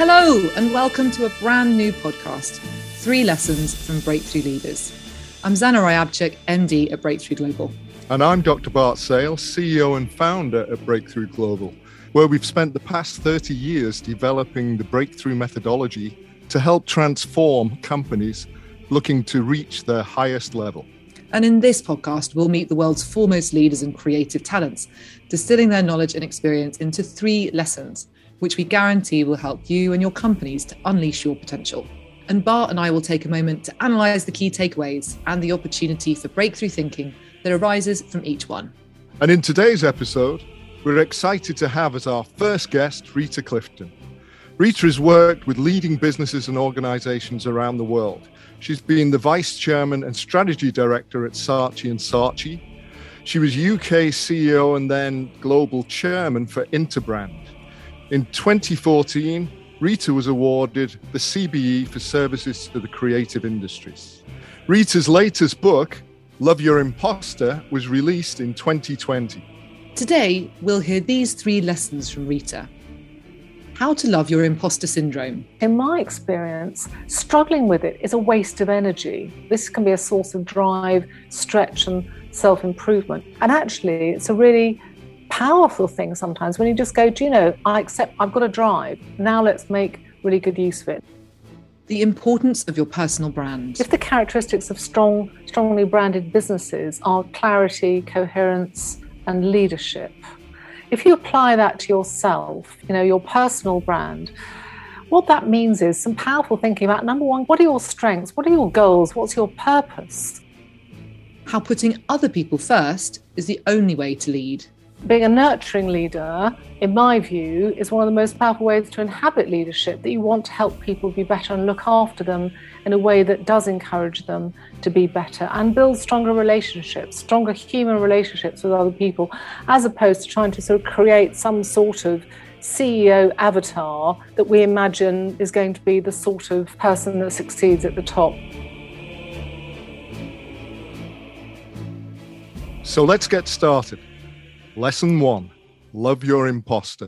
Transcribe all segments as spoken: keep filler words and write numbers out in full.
Hello, and welcome to a brand new podcast, Three Lessons from Breakthrough Leaders. I'm Zana Ryabchik, M D at Breakthrough Global. And I'm Doctor Bart Sale, C E O and founder at Breakthrough Global, where we've spent the past thirty years developing the breakthrough methodology to help transform companies looking to reach their highest level. And in this podcast, we'll meet the world's foremost leaders and creative talents, distilling their knowledge and experience into three lessons, which we guarantee will help you and your companies to unleash your potential. And Bart and I will take a moment to analyse the key takeaways and the opportunity for breakthrough thinking that arises from each one. And in today's episode, we're excited to have as our first guest, Rita Clifton. Rita has worked with leading businesses and organisations around the world. She's been the Vice Chairman and Strategy Director at Saatchi and Saatchi. She was U K C E O and then Global Chairman for Interbrand. In twenty fourteen, Rita was awarded the C B E for services to the creative industries. Rita's latest book, Love Your Imposter, was released in twenty twenty. Today, we'll hear these three lessons from Rita. How to love your imposter syndrome. In my experience, struggling with it is a waste of energy. This can be a source of drive, stretch, and self-improvement. And actually, it's a really powerful thing sometimes when you just go, do you know, I accept I've got a drive. Now let's make really good use of it. The importance of your personal brand. If the characteristics of strong, strongly branded businesses are clarity, coherence, and leadership, if you apply that to yourself, you know, your personal brand, what that means is some powerful thinking about, number one, what are your strengths? What are your goals? What's your purpose? How putting other people first is the only way to lead. Being a nurturing leader, in my view, is one of the most powerful ways to inhabit leadership, that you want to help people be better and look after them in a way that does encourage them to be better and build stronger relationships, stronger human relationships with other people, as opposed to trying to sort of create some sort of C E O avatar that we imagine is going to be the sort of person that succeeds at the top. So let's get started. Lesson one, love your imposter.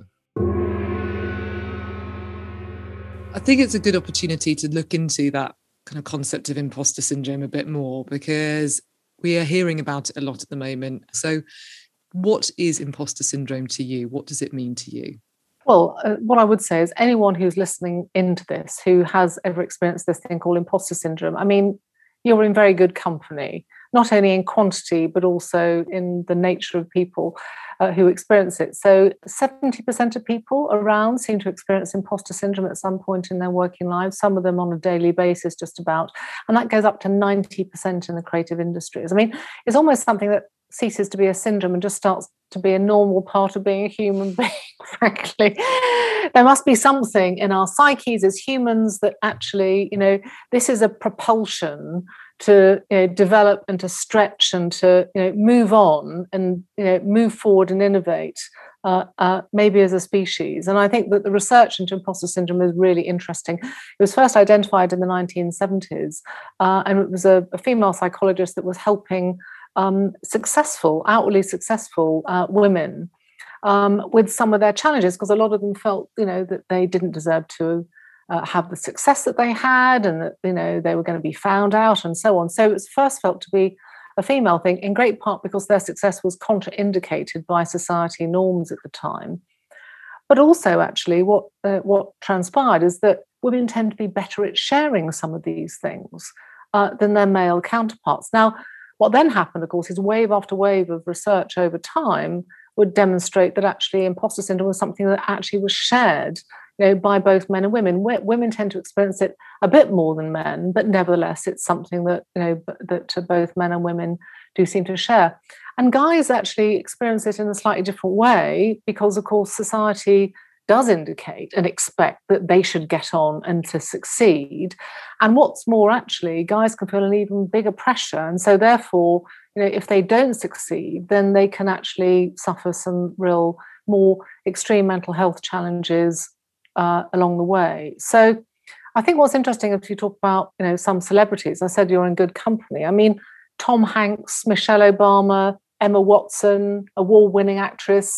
I think it's a good opportunity to look into that kind of concept of imposter syndrome a bit more, because we are hearing about it a lot at the moment. So what is imposter syndrome to you? What does it mean to you? Well, uh, what I would say is anyone who's listening into this, who has ever experienced this thing called imposter syndrome, I mean, you're in very good company, not only in quantity, but also in the nature of people uh, who experience it. So seventy percent of people around seem to experience imposter syndrome at some point in their working lives, some of them on a daily basis, just about. And that goes up to ninety percent in the creative industries. I mean, it's almost something that ceases to be a syndrome and just starts to be a normal part of being a human being, frankly. There must be something in our psyches as humans that actually, you know, this is a propulsion to, you know, develop and to stretch and to, you know, move on and, you know, move forward and innovate, uh, uh, maybe as a species. And I think that the research into imposter syndrome is really interesting. It was first identified in the nineteen seventies, uh, and it was a, a female psychologist that was helping um, successful, outwardly successful uh, women um, with some of their challenges, because a lot of them felt, you know, that they didn't deserve to Uh, have the success that they had, and that, you know, they were going to be found out and so on. So it was first felt to be a female thing, in great part because their success was contraindicated by society norms at the time. But also, actually, what uh, what transpired is that women tend to be better at sharing some of these things uh, than their male counterparts. Now, what then happened, of course, is wave after wave of research over time would demonstrate that actually imposter syndrome was something that actually was shared, you know, by both men and women. Women tend to experience it a bit more than men, but nevertheless, it's something that, you know, that both men and women do seem to share. And guys actually experience it in a slightly different way because, of course, society does indicate and expect that they should get on and to succeed. And what's more, actually, guys can feel an even bigger pressure. And so therefore, you know, if they don't succeed, then they can actually suffer some real more extreme mental health challenges uh, along the way. So I think what's interesting, if you talk about, you know, some celebrities, I said you're in good company. I mean, Tom Hanks, Michelle Obama, Emma Watson, award-winning actress,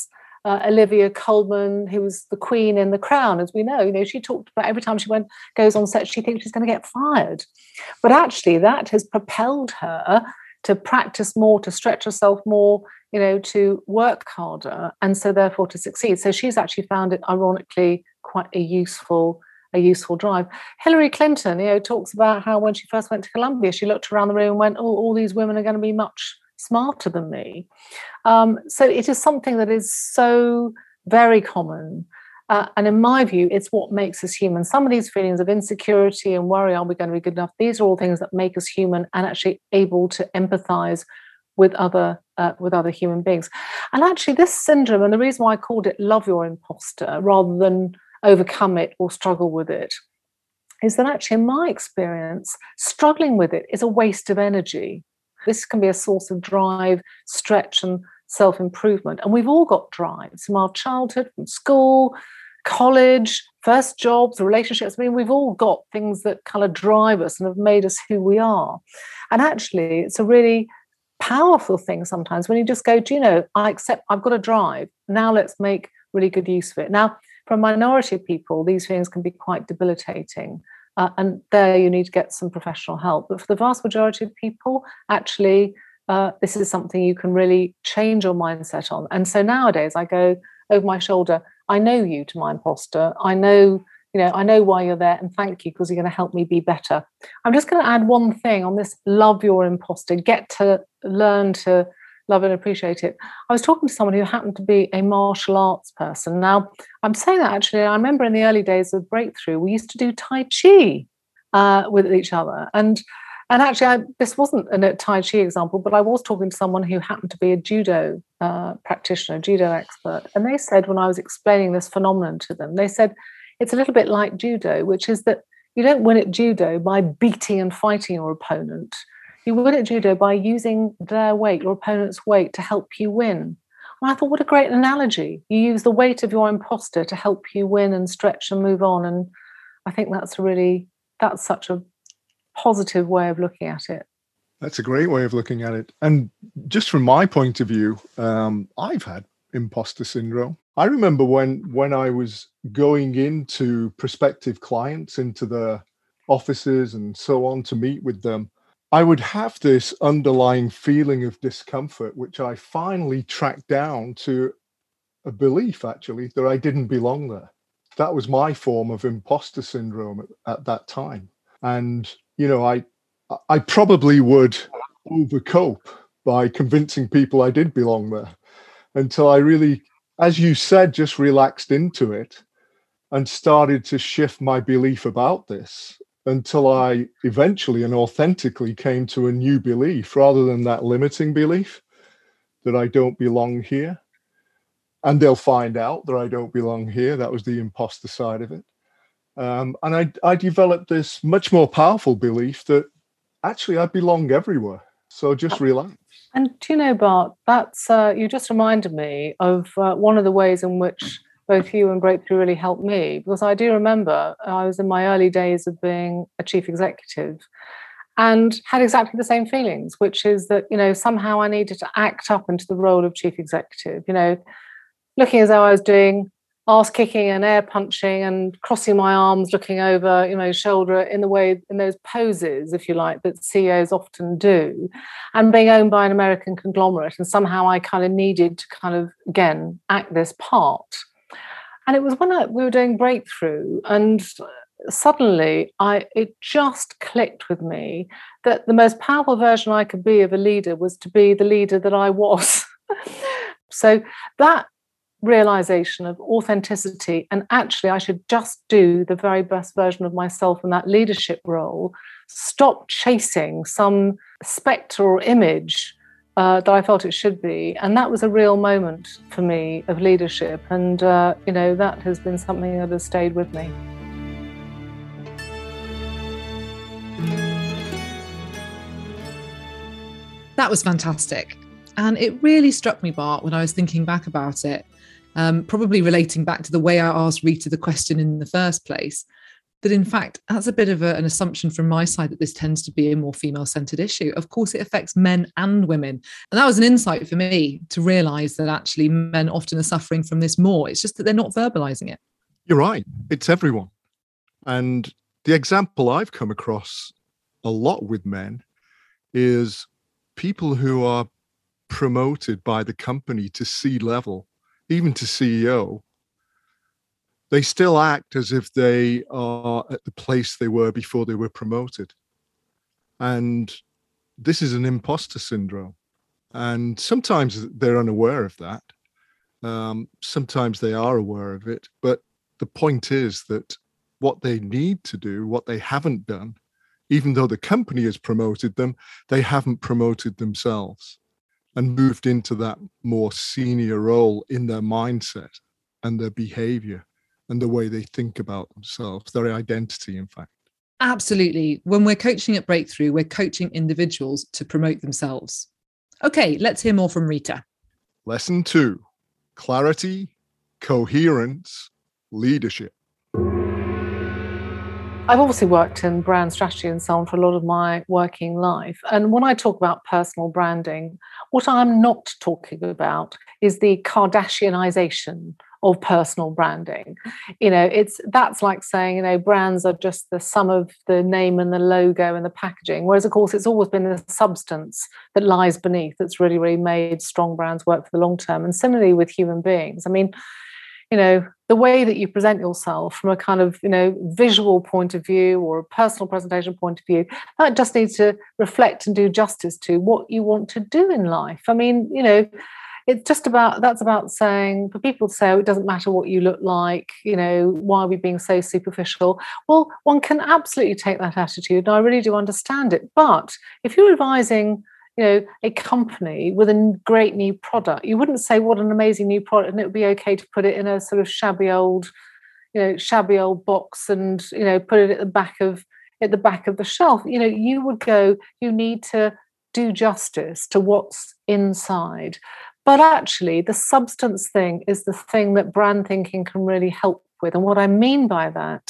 uh, Olivia Colman, who was the queen in The Crown, as we know. You know, she talked about every time she went goes on set, she thinks she's going to get fired. But actually, that has propelled her to practice more, to stretch herself more, you know, to work harder, and so therefore to succeed. So she's actually found it, ironically, quite a useful a useful drive. Hillary Clinton, you know, talks about how when she first went to Columbia, she looked around the room and went, oh, all these women are going to be much smarter than me. Um, so it is something that is so very common. Uh, and in my view, it's what makes us human. Some of these feelings of insecurity and worry, are we going to be good enough? These are all things that make us human and actually able to empathize with other uh, with other human beings. And actually this syndrome, and the reason why I called it Love Your Imposter rather than overcome it or struggle with it, is that actually in my experience, struggling with it is a waste of energy. This can be a source of drive, stretch and self-improvement. And we've all got drives from our childhood, from school, college, first jobs, relationships. I mean, we've all got things that kind of drive us and have made us who we are. And actually, it's a really powerful thing sometimes when you just go, do you know, I accept I've got a drive. Now let's make really good use of it. Now, for a minority of people, these things can be quite debilitating. Uh, and there you need to get some professional help. But for the vast majority of people, actually, uh, this is something you can really change your mindset on. And so nowadays I go over my shoulder, I know you to my imposter. I know, you know, I know why you're there, and thank you because you're going to help me be better. I'm just going to add one thing on this love your imposter, get to learn to love and appreciate it. I was talking to someone who happened to be a martial arts person. Now, I'm saying that actually, I remember in the early days of Breakthrough, we used to do Tai Chi uh, with each other. And and actually, I, this wasn't a Tai Chi example, but I was talking to someone who happened to be a judo uh, practitioner, judo expert. And they said, when I was explaining this phenomenon to them, they said, it's a little bit like judo, which is that you don't win at judo by beating and fighting your opponent. You win at judo by using their weight, your opponent's weight, to help you win. And I thought, what a great analogy. You use the weight of your imposter to help you win and stretch and move on. And I think that's a really, that's such a positive way of looking at it. That's a great way of looking at it. And just from my point of view, um, I've had imposter syndrome. I remember when, when I was going into prospective clients, into the offices and so on to meet with them, I would have this underlying feeling of discomfort, which I finally tracked down to a belief, actually, that I didn't belong there. That was my form of imposter syndrome at, at that time. And, you know, I, I probably would overcope by convincing people I did belong there until I really, as you said, just relaxed into it and started to shift my belief about this, until I eventually and authentically came to a new belief rather than that limiting belief that I don't belong here. And they'll find out that I don't belong here. That was the imposter side of it. Um, and I, I developed this much more powerful belief that actually I belong everywhere. So just relax. And do you know, Bart, that's uh, you just reminded me of uh, one of the ways in which both you and Breakthrough really helped me, because I do remember I was in my early days of being a chief executive and had exactly the same feelings, which is that, you know, somehow I needed to act up into the role of chief executive, you know, looking as though I was doing arse kicking and air punching and crossing my arms, looking over, you know, shoulder in the way, in those poses, if you like, that C E Os often do, and being owned by an American conglomerate. And somehow I kind of needed to kind of, again, act this part. And it was when I, we were doing Breakthrough, and suddenly I it just clicked with me that the most powerful version I could be of a leader was to be the leader that I was. So that realization of authenticity, and actually I should just do the very best version of myself in that leadership role, stop chasing some spectre or image Uh, that I felt it should be. And that was a real moment for me of leadership. And, uh, you know, that has been something that has stayed with me. That was fantastic. And it really struck me, Bart, when I was thinking back about it, um, probably relating back to the way I asked Rita the question in the first place, that in fact, that's a bit of a, an assumption from my side that this tends to be a more female-centered issue. Of course, it affects men and women. And that was an insight for me to realize that actually men often are suffering from this more. It's just that they're not verbalizing it. You're right. It's everyone. And the example I've come across a lot with men is people who are promoted by the company to C level, even to C E O. They still act as if they are at the place they were before they were promoted. And this is an imposter syndrome. And sometimes they're unaware of that. Um, sometimes they are aware of it. But the point is that what they need to do, what they haven't done, even though the company has promoted them, they haven't promoted themselves and moved into that more senior role in their mindset and their behavior and the way they think about themselves, their identity, in fact. Absolutely. When we're coaching at Breakthrough, we're coaching individuals to promote themselves. Okay, let's hear more from Rita. Lesson two, clarity, coherence, leadership. I've obviously worked in brand strategy and so on for a lot of my working life. And when I talk about personal branding, what I'm not talking about is the Kardashianization of personal branding. You know, it's that's like saying, you know, brands are just the sum of the name and the logo and the packaging. Whereas, of course, it's always been the substance that lies beneath that's really, really made strong brands work for the long term. And similarly with human beings. I mean, you know, the way that you present yourself from a kind of, you know, visual point of view or a personal presentation point of view, that just needs to reflect and do justice to what you want to do in life. I mean, you know, it's just about, that's about saying, for people to say, oh, it doesn't matter what you look like, you know, why are we being so superficial? Well, one can absolutely take that attitude, and I really do understand it. But if you're advising, you know, a company with a great new product, you wouldn't say what an amazing new product, and it would be okay to put it in a sort of shabby old, you know, shabby old box and, you know, put it at the back of at the back of the shelf. You know, you would go, you need to do justice to what's inside. But actually, the substance thing is the thing that brand thinking can really help with. And what I mean by that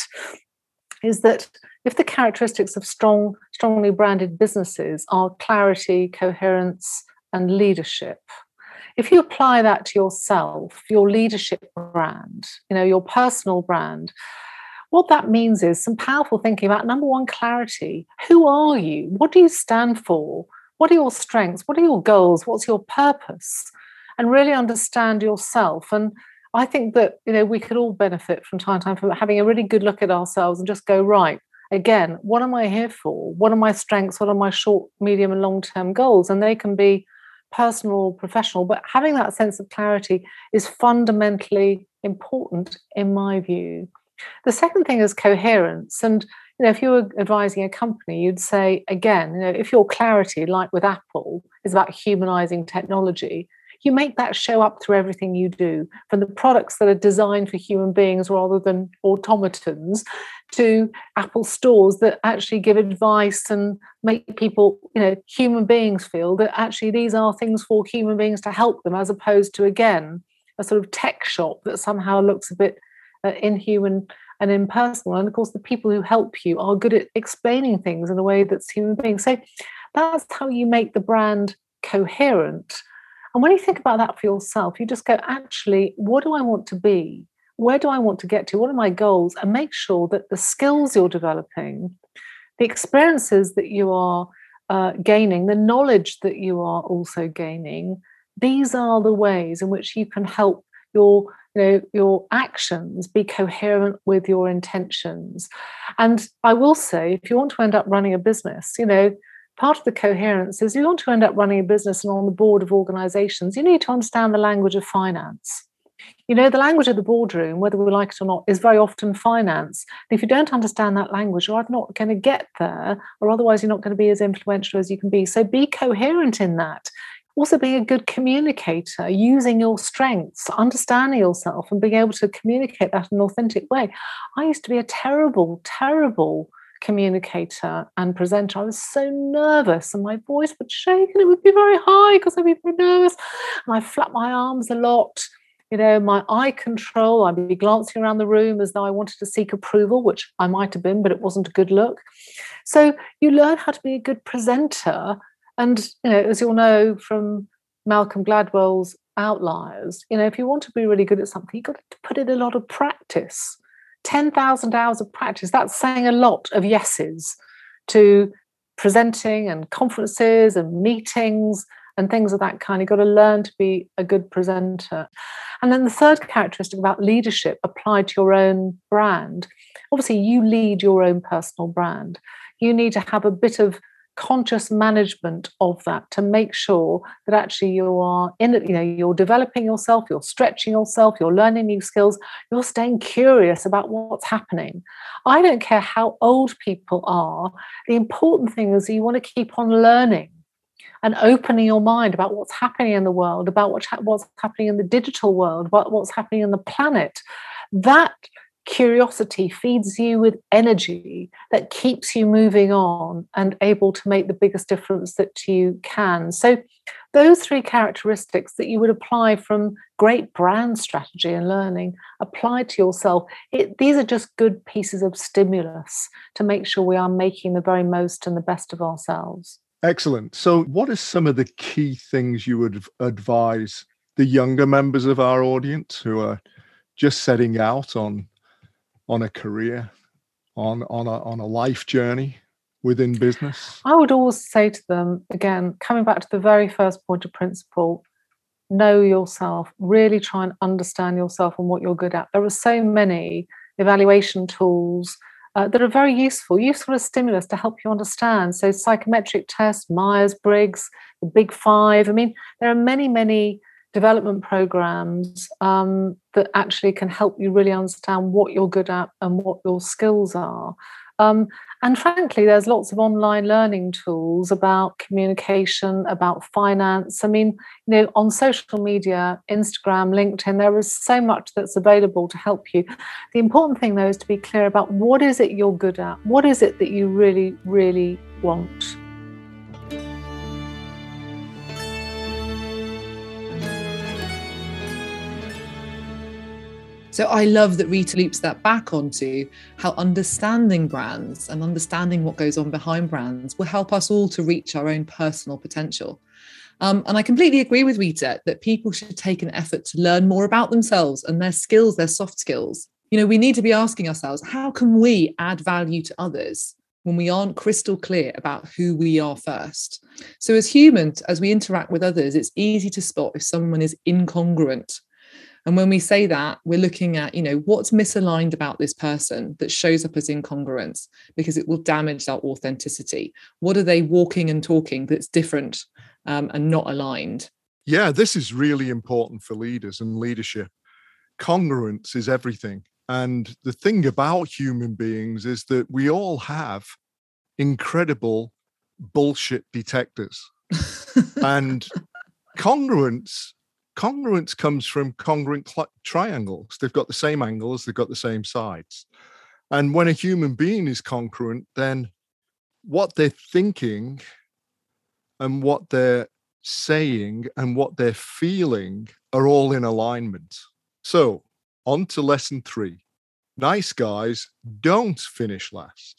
is that if the characteristics of strong, strongly branded businesses are clarity, coherence, and leadership, if you apply that to yourself, your leadership brand, you know, your personal brand, what that means is some powerful thinking about, number one, clarity. Who are you? What do you stand for? What are your strengths? What are your goals? What's your purpose? And really understand yourself. And I think that, you know, we could all benefit from time to time from having a really good look at ourselves and just go, right, again, what am I here for? What are my strengths? What are my short, medium, and long-term goals? And they can be personal or professional, but having that sense of clarity is fundamentally important in my view. The second thing is coherence. And, you know, if you were advising a company, you'd say, again, you know, if your clarity, like with Apple, is about humanizing technology, you make that show up through everything you do, from the products that are designed for human beings rather than automatons, to Apple stores that actually give advice and make people, you know, human beings feel that actually these are things for human beings to help them, as opposed to, again, a sort of tech shop that somehow looks a bit uh, inhuman and impersonal. And of course, the people who help you are good at explaining things in a way that's human beings. So that's how you make the brand coherent. And when you think about that for yourself, you just go, actually, what do I want to be? Where do I want to get to? What are my goals? And make sure that the skills you're developing, the experiences that you are uh, gaining, the knowledge that you are also gaining, these are the ways in which you can help your, you know, your actions be coherent with your intentions. And I will say, if you want to end up running a business, you know, part of the coherence is you want to end up running a business and on the board of organizations, you need to understand the language of finance. You know, the language of the boardroom, whether we like it or not, is very often finance. And if you don't understand that language, you're either not going to get there, or otherwise you're not going to be as influential as you can be. So be coherent in that. Also being a good communicator, using your strengths, understanding yourself and being able to communicate that in an authentic way. I used to be a terrible, terrible communicator and presenter. I was so nervous and my voice would shake and it would be very high because I'd be very nervous and I flap my arms a lot. You know, my eye control, I'd be glancing around the room as though I wanted to seek approval, which I might have been, but it wasn't a good look. So you learn how to be a good presenter. And, you know, as you'll know from Malcolm Gladwell's Outliers, you know, if you want to be really good at something, you've got to put in a lot of practice. ten thousand hours of practice. That's saying a lot of yeses to presenting and conferences and meetings and things of that kind. You've got to learn to be a good presenter. And then the third characteristic about leadership applied to your own brand. Obviously, you lead your own personal brand. You need to have a bit of conscious management of that to make sure that actually you are in it, you know, you're developing yourself, you're stretching yourself, you're learning new skills, you're staying curious about what's happening. I don't care how old people are. The important thing is that you want to keep on learning and opening your mind about what's happening in the world, about what's, ha- what's happening in the digital world, what, what's happening in the planet. That curiosity feeds you with energy that keeps you moving on and able to make the biggest difference that you can. So those three characteristics that you would apply from great brand strategy and learning applied to yourself, it, these are just good pieces of stimulus to make sure we are making the very most and the best of ourselves. Excellent. So what are some of the key things you would advise the younger members of our audience who are just setting out on on a career, on on a on a life journey within business? I would always say to them, again, coming back to the very first point of principle, know yourself, really try and understand yourself and what you're good at. There are so many evaluation tools uh, that are very useful, useful as stimulus to help you understand. So psychometric tests, Myers-Briggs, the Big Five. I mean, there are many, many development programs um, that actually can help you really understand what you're good at and what your skills are. Um, and frankly, there's lots of online learning tools about communication, about finance. I mean, you know, on social media, Instagram, LinkedIn, there is so much that's available to help you. The important thing, though, is to be clear about what is it you're good at? What is it that you really, really want? So I love that Rita loops that back onto how understanding brands and understanding what goes on behind brands will help us all to reach our own personal potential. Um, and I completely agree with Rita that people should take an effort to learn more about themselves and their skills, their soft skills. You know, we need to be asking ourselves, how can we add value to others when we aren't crystal clear about who we are first? So as humans, as we interact with others, it's easy to spot if someone is incongruent. And when we say that, we're looking at, you know, what's misaligned about this person that shows up as incongruence, because it will damage our authenticity. What are they walking and talking that's different um, and not aligned? Yeah, this is really important for leaders and leadership. Congruence is everything. And the thing about human beings is that we all have incredible bullshit detectors. And congruence Congruence comes from congruent cl- triangles. They've got the same angles, they've got the same sides. And when a human being is congruent, then what they're thinking and what they're saying and what they're feeling are all in alignment. So, on to lesson three. Nice guys don't finish last.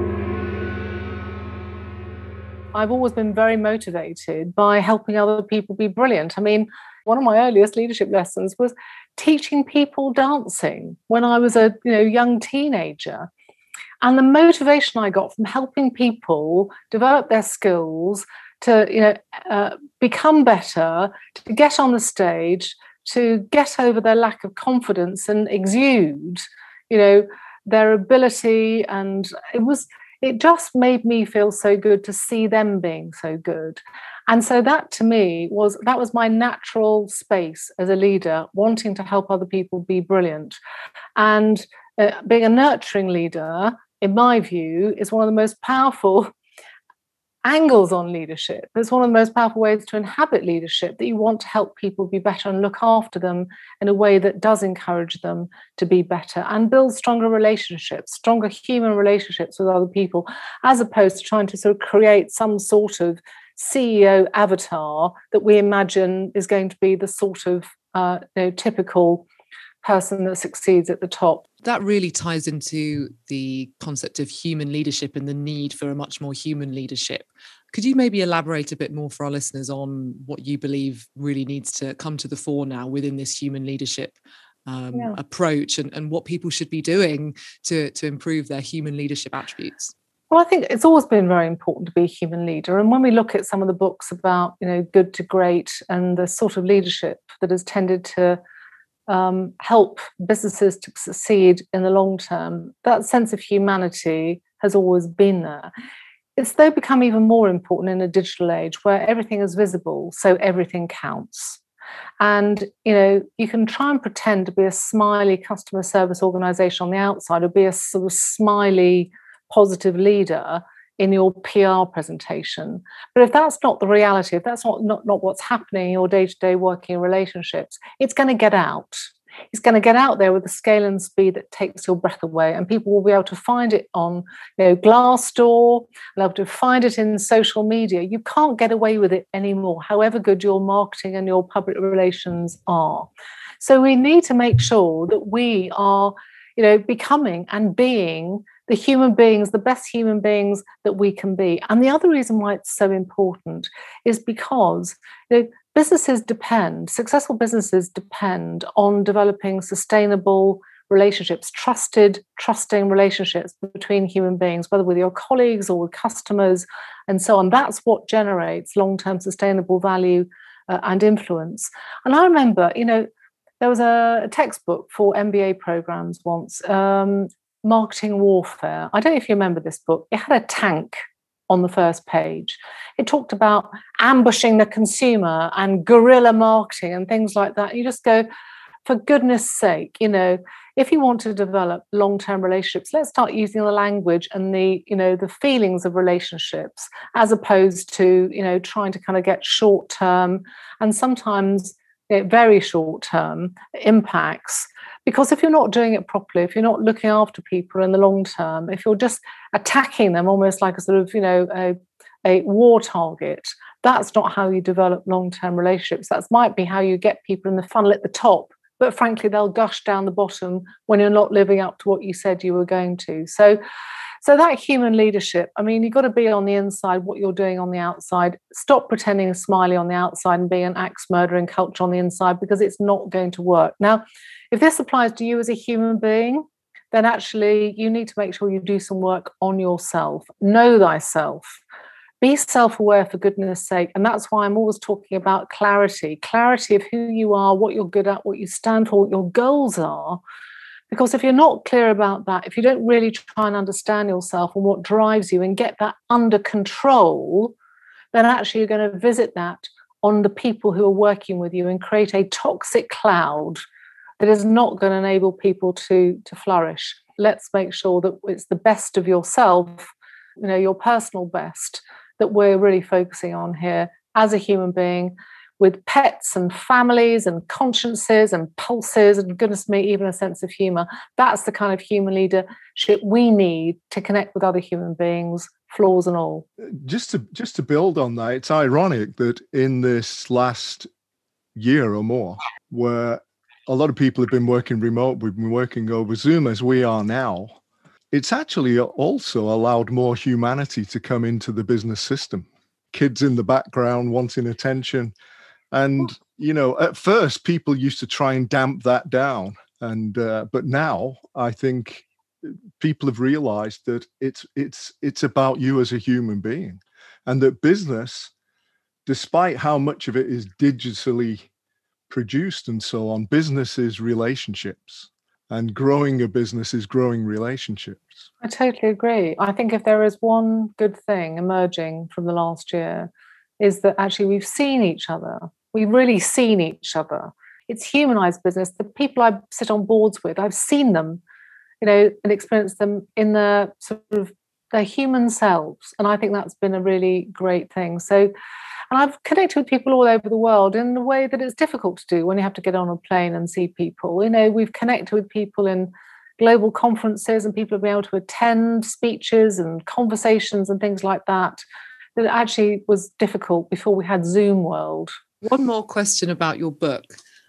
I've always been very motivated by helping other people be brilliant. I mean, one of my earliest leadership lessons was teaching people dancing when I was a you know young teenager. And the motivation I got from helping people develop their skills to you know uh, become better, to get on the stage, to get over their lack of confidence and exude, you know, their ability. And it was it just made me feel so good to see them being so good. And so that to me was, that was my natural space as a leader, wanting to help other people be brilliant. And uh, being a nurturing leader, in my view, is one of the most powerful angles on leadership. It's one of the most powerful ways to inhabit leadership, that you want to help people be better and look after them in a way that does encourage them to be better and build stronger relationships, stronger human relationships with other people, as opposed to trying to sort of create some sort of C E O avatar that we imagine is going to be the sort of uh, you know, typical person that succeeds at the top. That really ties into the concept of human leadership and the need for a much more human leadership. Could you maybe elaborate a bit more for our listeners on what you believe really needs to come to the fore now within this human leadership um, yeah. approach, and, and what people should be doing to, to improve their human leadership attributes? Well, I think it's always been very important to be a human leader. And when we look at some of the books about, you know, good to great and the sort of leadership that has tended to um, help businesses to succeed in the long term, that sense of humanity has always been there. It's though become even more important in a digital age where everything is visible, so everything counts. And, you know, you can try and pretend to be a smiley customer service organisation on the outside, or be a sort of smiley, positive leader in your P R presentation. But if that's not the reality, if that's not, not, not what's happening in your day-to-day working relationships, it's going to get out. It's going to get out there with a scale and speed that takes your breath away, and people will be able to find it on, you know, Glassdoor, they'll be able to find it in social media. You can't get away with it anymore, however good your marketing and your public relations are. So we need to make sure that we are, you know, becoming and being the human beings, the best human beings that we can be. And the other reason why it's so important is because, you know, businesses depend, successful businesses depend on developing sustainable relationships, trusted, trusting relationships between human beings, whether with your colleagues or with customers and so on. That's what generates long-term sustainable value uh, and influence. And I remember, you know, there was a textbook for M B A programs once, um, Marketing Warfare. I don't know if you remember this book. It had a tank on the first page. It talked about ambushing the consumer and guerrilla marketing and things like that. You just go, for goodness sake, you know, if you want to develop long-term relationships, let's start using the language and the, you know, the feelings of relationships, as opposed to, you know, trying to kind of get short-term and sometimes very short-term impacts. Because if you're not doing it properly, if you're not looking after people in the long term, if you're just attacking them almost like a sort of, you know, a, a war target, that's not how you develop long-term relationships. That might be how you get people in the funnel at the top, but frankly, they'll gush down the bottom when you're not living up to what you said you were going to. So, so that human leadership, I mean, you've got to be on the inside what you're doing on the outside. Stop pretending smiley on the outside and being an axe murdering culture on the inside, because it's not going to work. Now, if this applies to you as a human being, then actually you need to make sure you do some work on yourself. Know thyself. Be self-aware, for goodness sake. And that's why I'm always talking about clarity. Clarity of who you are, what you're good at, what you stand for, what your goals are. Because if you're not clear about that, if you don't really try and understand yourself and what drives you and get that under control, then actually you're going to visit that on the people who are working with you and create a toxic cloud that is not going to enable people to, to flourish. Let's make sure that it's the best of yourself, you know, your personal best, that we're really focusing on here as a human being, with pets and families and consciences and pulses and, goodness me, even a sense of humour. That's the kind of human leadership we need to connect with other human beings, flaws and all. Just to just to build on that, it's ironic that in this last year or more, where a lot of people have been working remote, we've been working over Zoom as we are now, it's actually also allowed more humanity to come into the business system. Kids in the background wanting attention. And, you know, at first people used to try and damp that down. And uh, but now I think people have realized that it's it's it's about you as a human being, and that business, despite how much of it is digitally produced and so on, business is relationships, and growing a business is growing relationships. I totally agree. I think if there is one good thing emerging from the last year, is that actually we've seen each other. We've really seen each other. It's humanized business. The people I sit on boards with, I've seen them, you know, and experienced them in their sort of their human selves. And I think that's been a really great thing. So, and I've connected with people all over the world in a way that it's difficult to do when you have to get on a plane and see people. You know, we've connected with people in global conferences, and people have been able to attend speeches and conversations and things like that, that actually was difficult before we had Zoom world. One more question about your book.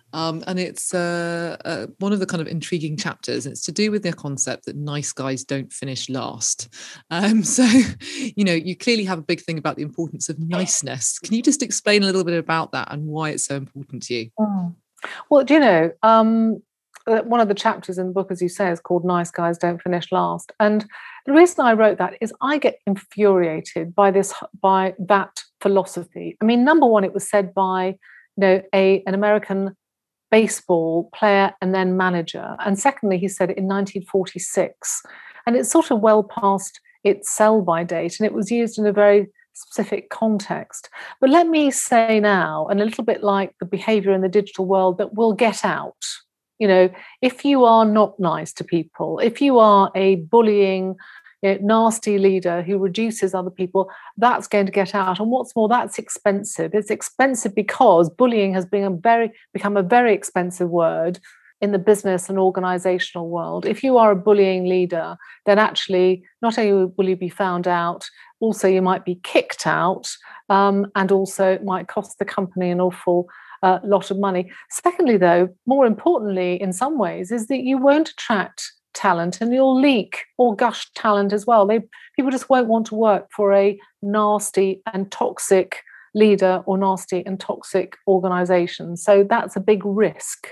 Um, and it's uh, uh, one of the kind of intriguing chapters. It's to do with the concept that nice guys don't finish last. Um, so, you know, you clearly have a big thing about the importance of niceness. Can you just explain a little bit about that and why it's so important to you? Mm. Well, do you know, um, one of the chapters in the book, as you say, is called Nice Guys Don't Finish Last. And the reason I wrote that is I get infuriated by this, by that philosophy. I mean, number one, it was said by, you know, a, an American baseball player and then manager. And secondly, he said it in nineteen forty-six. And it's sort of well past its sell-by date. And it was used in a very specific context. But let me say now, and a little bit like the behavior in the digital world, that will get out. You know, if you are not nice to people, if you are a bullying, you know, nasty leader who reduces other people, that's going to get out. And what's more, that's expensive. It's expensive because bullying has been a very become a very expensive word in the business and organizational world. If you are a bullying leader, then actually not only will you be found out, also you might be kicked out, um, and also it might cost the company an awful uh, lot of money. Secondly, though, more importantly, in some ways, is that you won't attract talent and you'll leak or gush talent as well. They people just won't want to work for a nasty and toxic leader or nasty and toxic organization. So that's a big risk.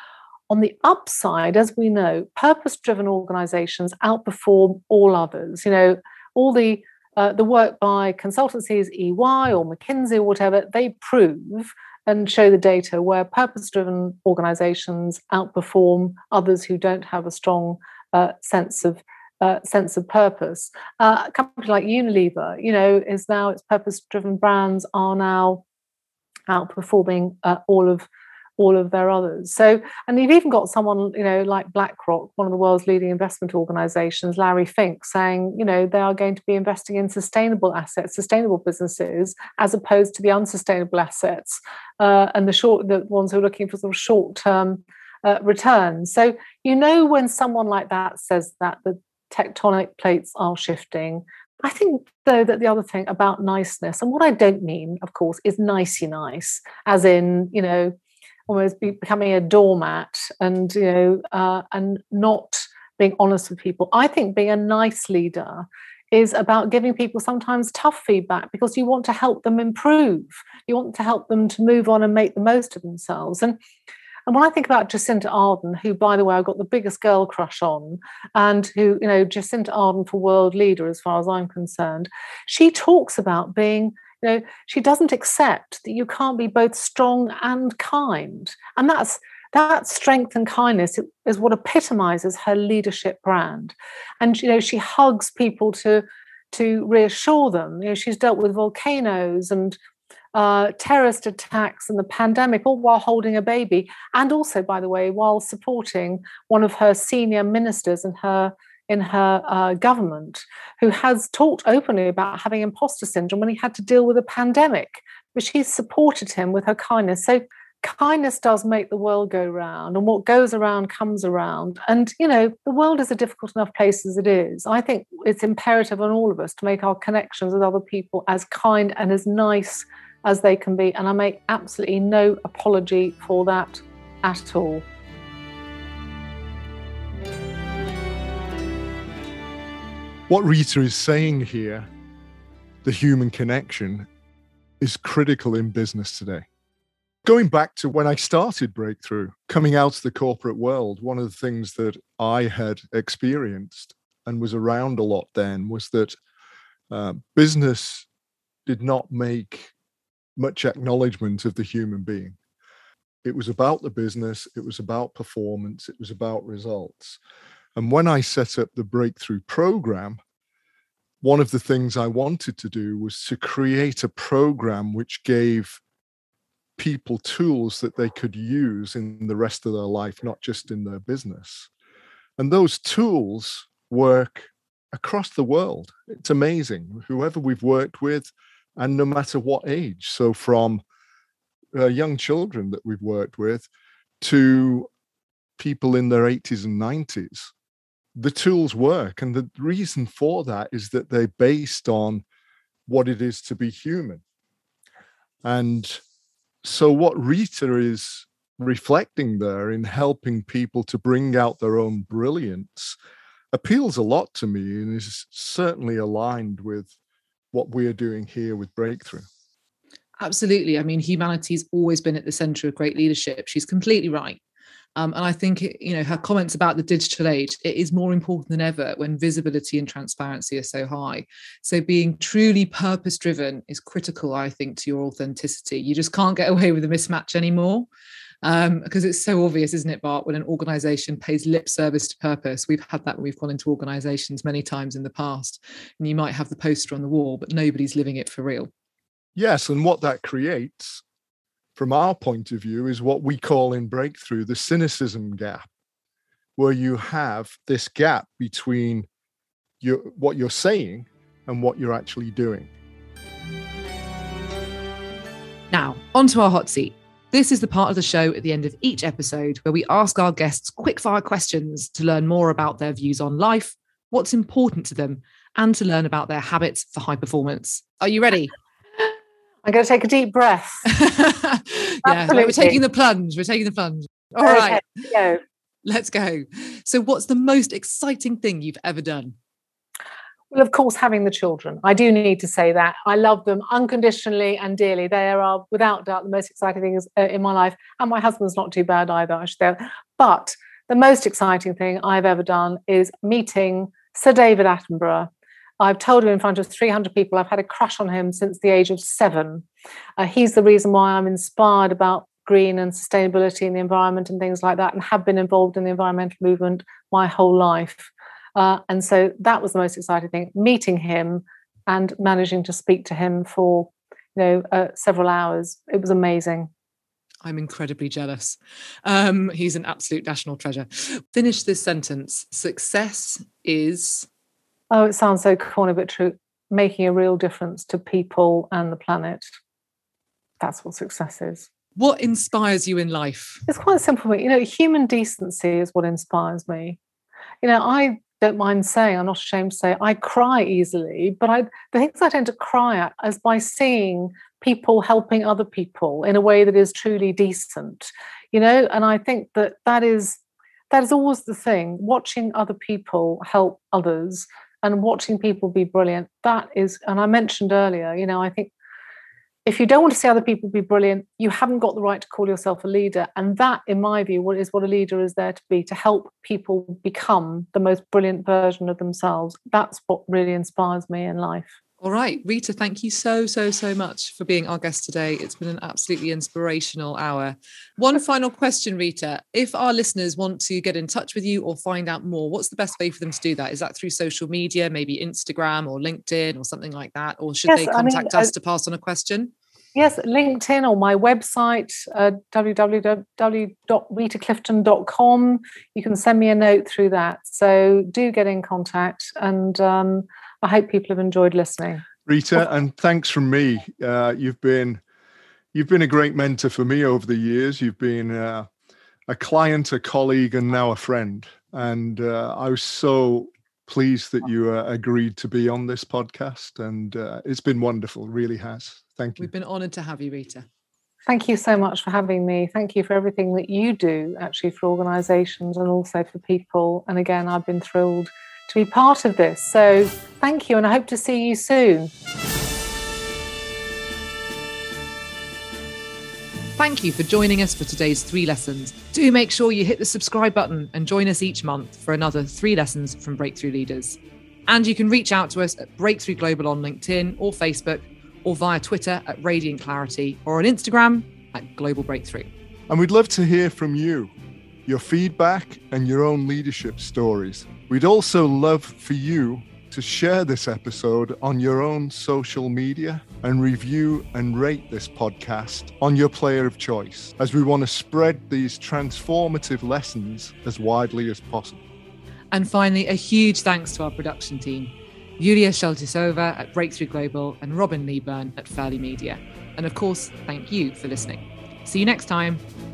On the upside, as we know, purpose-driven organizations outperform all others. You know, all the uh, the work by consultancies, E Y or McKinsey or whatever, they prove and show the data where purpose-driven organizations outperform others who don't have a strong uh, sense of uh, sense of purpose. Uh, a company like Unilever, you know, is now its purpose-driven brands are now outperforming uh, all of all of their others. So, and you've even got someone, you know, like BlackRock, one of the world's leading investment organizations, Larry Fink, saying, you know, they are going to be investing in sustainable assets, sustainable businesses, as opposed to the unsustainable assets uh, and the short, the ones who are looking for sort of short-term uh, returns. So, you know, when someone like that says that, the tectonic plates are shifting. I think, though, that the other thing about niceness, and what I don't mean, of course, is nicey nice, as in, you know, almost be becoming a doormat and, you know, uh, and not being honest with people. I think being a nice leader is about giving people sometimes tough feedback because you want to help them improve. You want to help them to move on and make the most of themselves. And and when I think about Jacinta Ardern, who, by the way, I've got the biggest girl crush on, and who, you know, Jacinta Ardern for world leader, as far as I'm concerned, she talks about being, you know, she doesn't accept that you can't be both strong and kind. And that's that strength and kindness is what epitomizes her leadership brand. And, you know, she hugs people to, to reassure them. You know, she's dealt with volcanoes and uh, terrorist attacks and the pandemic, all while holding a baby. And also, by the way, while supporting one of her senior ministers in her in her uh, government, who has talked openly about having imposter syndrome when he had to deal with a pandemic, but she's supported him with her kindness. So kindness does make the world go round, and what goes around comes around. And, you know, the world is a difficult enough place as it is. I think it's imperative on all of us to make our connections with other people as kind and as nice as they can be. And I make absolutely no apology for that at all. What Rita is saying here, the human connection, is critical in business today. Going back to when I started Breakthrough, coming out of the corporate world, one of the things that I had experienced and was around a lot then was that uh, business did not make much acknowledgement of the human being. It was about the business, it was about performance, it was about results. And when I set up the Breakthrough program, one of the things I wanted to do was to create a program which gave people tools that they could use in the rest of their life, not just in their business. And those tools work across the world. It's amazing, whoever we've worked with, and no matter what age. So from uh, young children that we've worked with to people in their eighties and nineties, the tools work. And the reason for that is that they're based on what it is to be human. And so what Rita is reflecting there in helping people to bring out their own brilliance appeals a lot to me and is certainly aligned with what we're doing here with Breakthrough. Absolutely. I mean, humanity's always been at the centre of great leadership. She's completely right. Um, and I think, you know, her comments about the digital age, it is more important than ever when visibility and transparency are so high. So being truly purpose-driven is critical, I think, to your authenticity. You just can't get away with a mismatch anymore. Um, because it's so obvious, isn't it, Bart, when an organisation pays lip service to purpose. We've had that when we've gone into organisations many times in the past, and you might have the poster on the wall, but nobody's living it for real. Yes, and what that creates, from our point of view, is what we call in Breakthrough the cynicism gap, where you have this gap between your, what you're saying and what you're actually doing. Now, onto our hot seat. This is the part of the show at the end of each episode where we ask our guests quickfire questions to learn more about their views on life, what's important to them, and to learn about their habits for high performance. Are you ready? I'm going to take a deep breath. Yeah, we're taking the plunge. We're taking the plunge. All okay, right, let's go. Let's go. So what's the most exciting thing you've ever done? Well, of course, having the children. I do need to say that. I love them unconditionally and dearly. They are, without doubt, the most exciting things uh, in my life. And my husband's not too bad either, I should say. But the most exciting thing I've ever done is meeting Sir David Attenborough. I've told him in front of three hundred people I've had a crush on him since the age of seven. Uh, he's the reason why I'm inspired about green and sustainability in the environment and things like that, and have been involved in the environmental movement my whole life. Uh, and so that was the most exciting thing, meeting him and managing to speak to him for, you know, uh, several hours. It was amazing. I'm incredibly jealous. Um, he's an absolute national treasure. Finish this sentence. Success is... Oh, it sounds so corny, but true. Making a real difference to people and the planet. That's what success is. What inspires you in life? It's quite simple. You know, human decency is what inspires me. You know, I don't mind saying, I'm not ashamed to say, I cry easily, but I, the things I tend to cry at is by seeing people helping other people in a way that is truly decent, you know, and I think that that is, that is always the thing, watching other people help others and watching people be brilliant. That is, and I mentioned earlier, you know, I think if you don't want to see other people be brilliant, you haven't got the right to call yourself a leader. And that, in my view, what is what a leader is there to be, to help people become the most brilliant version of themselves. That's what really inspires me in life. All right, Rita, thank you so, so, so much for being our guest today. It's been an absolutely inspirational hour. One final question, Rita. If our listeners want to get in touch with you or find out more, what's the best way for them to do that? Is that through social media, maybe Instagram or LinkedIn or something like that? Or should yes, they contact I mean, us uh, to pass on a question? Yes, LinkedIn or my website, uh, w w w dot rita clifton dot com. You can send me a note through that. So do get in contact, and um, I hope people have enjoyed listening. Rita, and thanks from me. Uh, you've been you've been a great mentor for me over the years. You've been uh, a client, a colleague, and now a friend. And uh, I was so pleased that you uh, agreed to be on this podcast, and uh, it's been wonderful. It really has. Thank you. We've been honoured to have you, Rita. Thank you so much for having me. Thank you for everything that you do, actually, for organisations and also for people. And again, I've been thrilled to be part of this. So thank you, and I hope to see you soon. Thank you for joining us for today's three lessons. Do make sure you hit the subscribe button and join us each month for another three lessons from Breakthrough Leaders. And you can reach out to us at Breakthrough Global on LinkedIn or Facebook, or via Twitter at Radiant Clarity, or on Instagram at Global Breakthrough. And we'd love to hear from you, your feedback and your own leadership stories. We'd also love for you to share this episode on your own social media and review and rate this podcast on your player of choice, as we want to spread these transformative lessons as widely as possible. And finally, a huge thanks to our production team, Yulia Sheltisova at Breakthrough Global and Robin Leeburn at Fairley Media. And of course, thank you for listening. See you next time.